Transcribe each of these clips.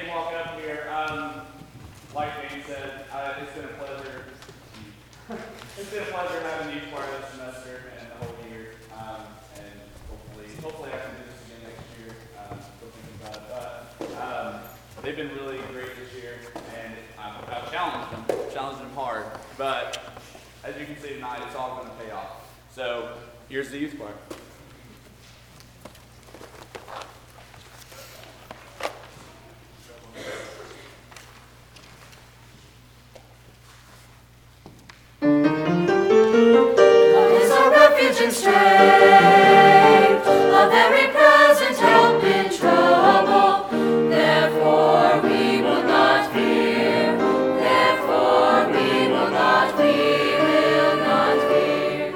James walking up here. Like James said, it's been a pleasure. It's been a pleasure having you part of the semester and the whole year. And hopefully I can do this again next year. Still thinking about it. But they've been really great this year, and I've challenged them hard. But as you can see tonight, it's all going to pay off. So here's the youth choir. And strength, a very present help in trouble. Therefore we will not fear. Therefore we will not fear.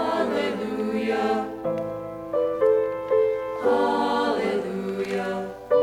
Hallelujah.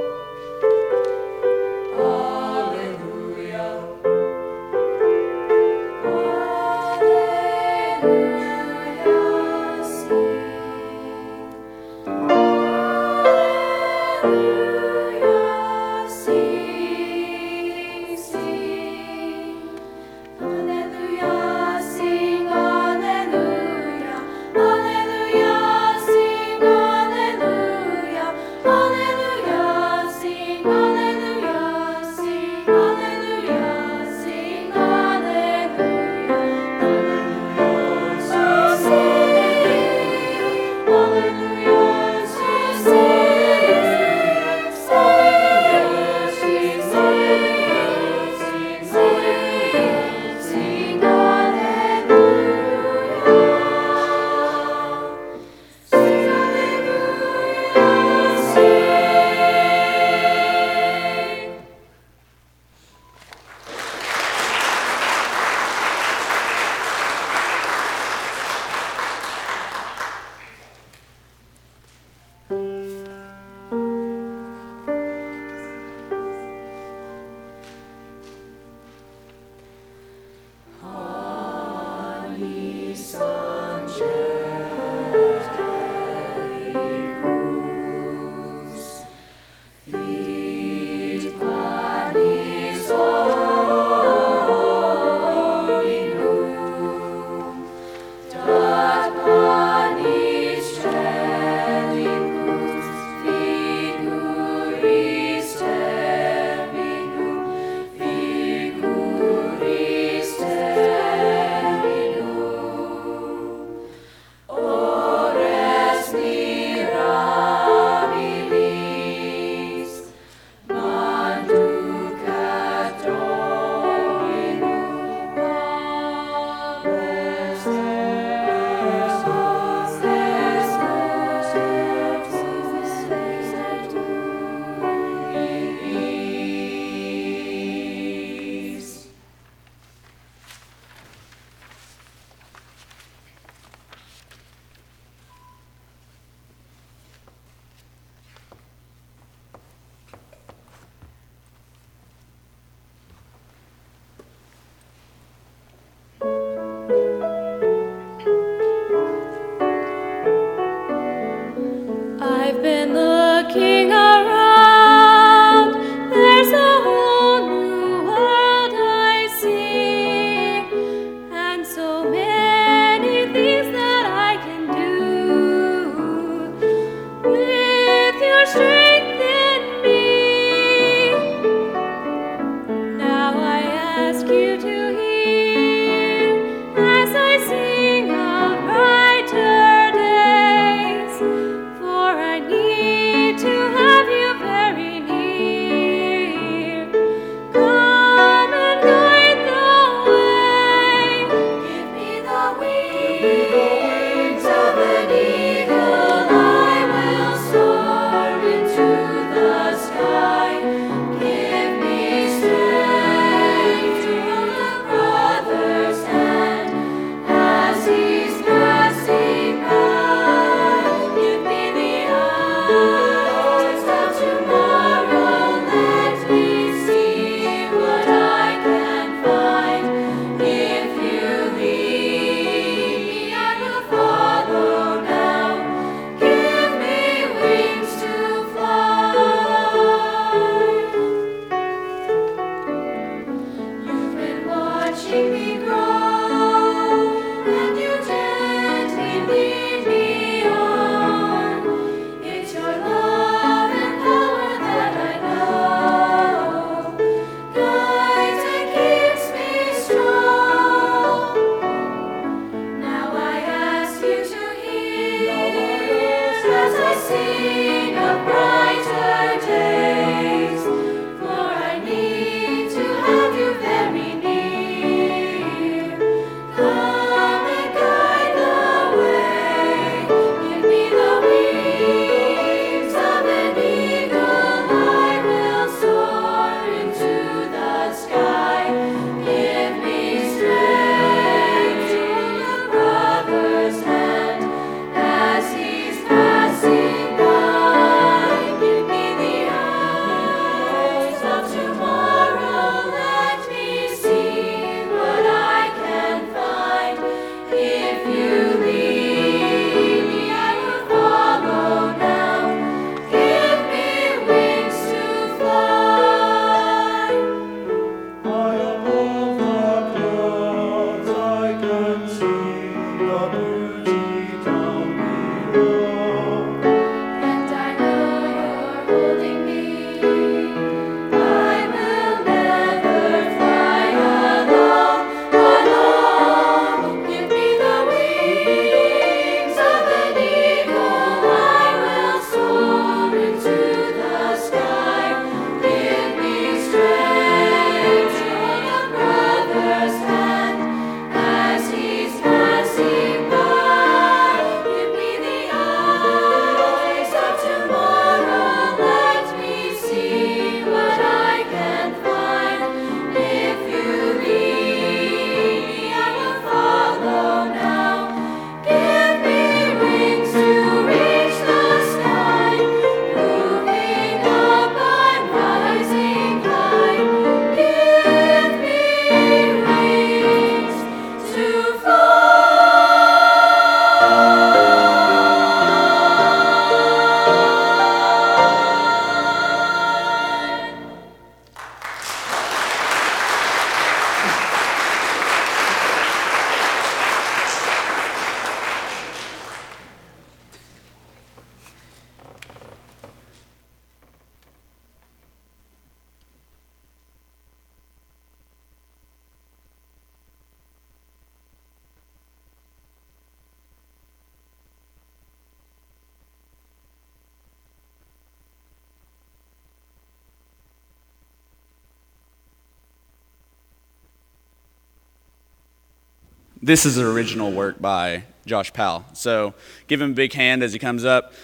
This is an original work by Josh Powell. So give him a big hand as he comes up.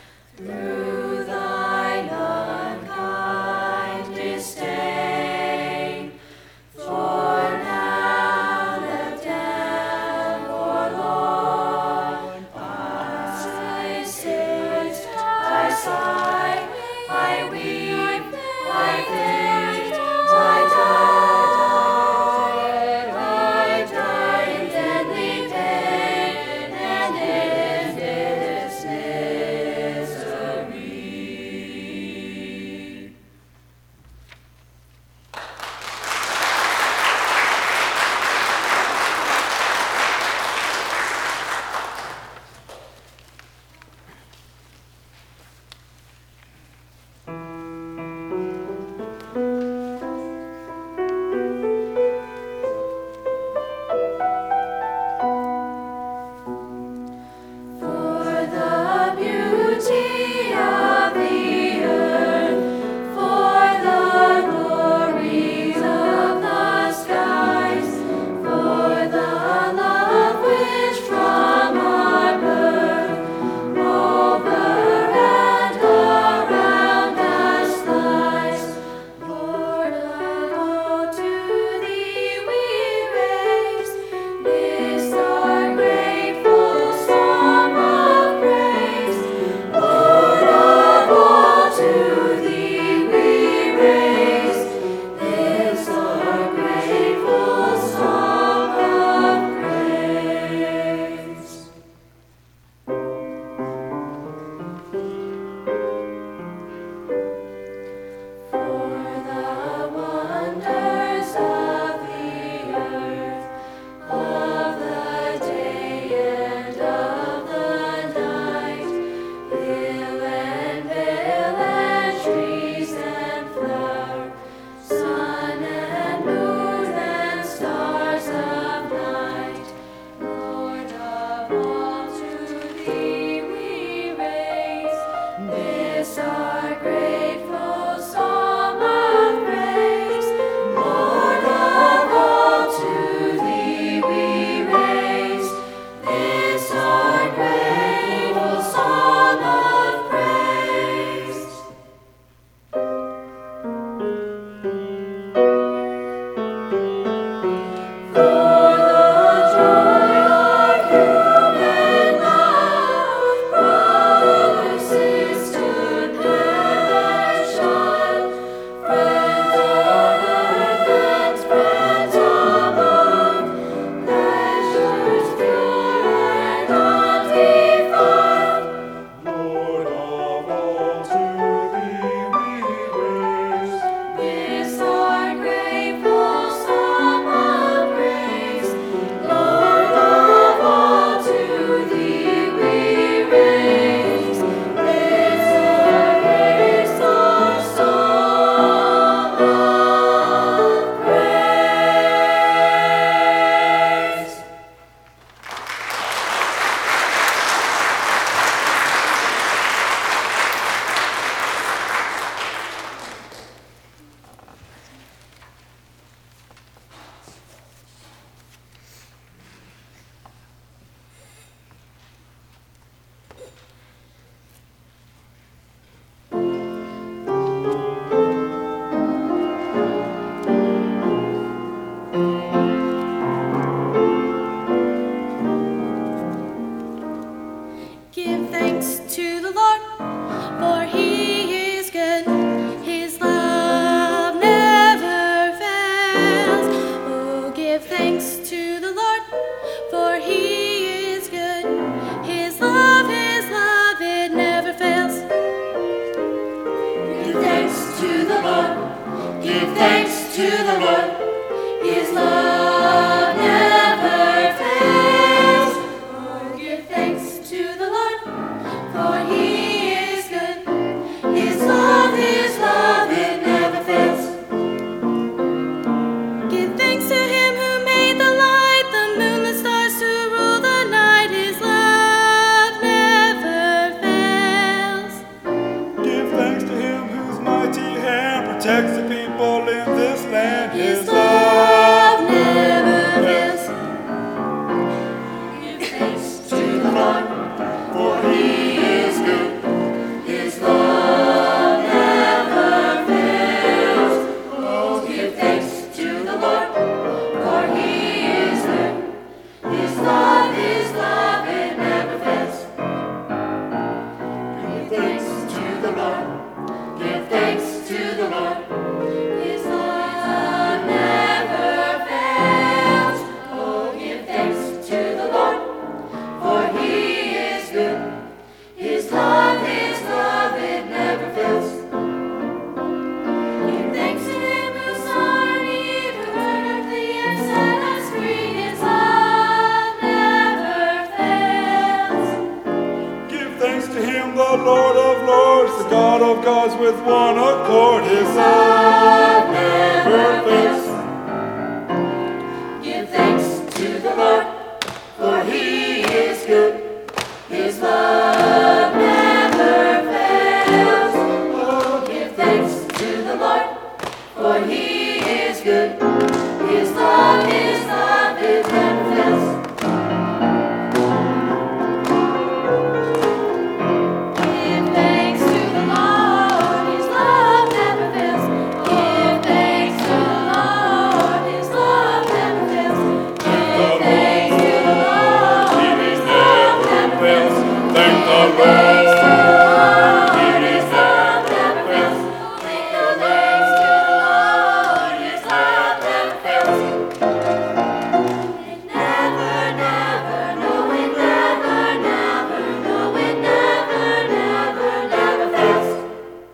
Through thine unkindness stay. Give thanks to the Lord, His love never fails. Oh, give thanks to the Lord, for He is good. His love, it never fails. Give thanks to Him who made the light, the moon, the stars, who rule the night. His love never fails. Give thanks to Him whose mighty hand protects the people in this land. His love never fails. Give thanks to the Lord, for He is good. His love never fails. Oh, give thanks to the Lord, for He is good. His love, it never fails. Give thanks to the Lord. Give thanks to the Lord. His love never fails. Oh, give thanks to the Lord, for He is good. His love, it never fails. Give thanks to Him who saw our need, who heard our plea and set us free. His love never fails. Give thanks to Him, the Lord of lords, the God of gods, with one accord. His love never fails. Give thanks to the Lord, for He is good. His love never fails. Oh, give thanks to the Lord, for He is good. His love, it never fails. Give thanks to the Lord, His love never fails. Give thanks to the Lord, His love never fails. Give thanks to the Lord, His love never fails. Thank the Thanks to the Lord, His love never fails. Thank the thanks to the Lord, His love never fails. It never, no, it never, no, it never fails.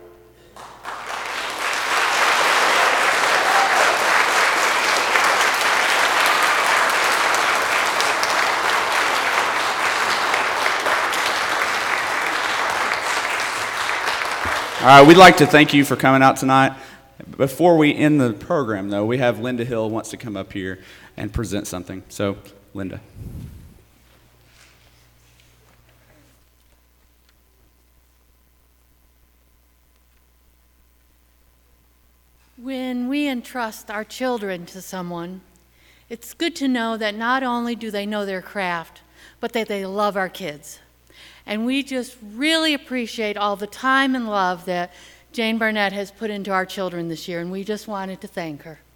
All right, we'd like to thank you for coming out tonight. Before we end the program, though, we have Linda Hill wants to come up here and present something. So, Linda. When we entrust our children to someone, it's good to know that not only do they know their craft, but that they love our kids. And we just really appreciate all the time and love that Jane Barnett has put into our children this year, and we just wanted to thank her.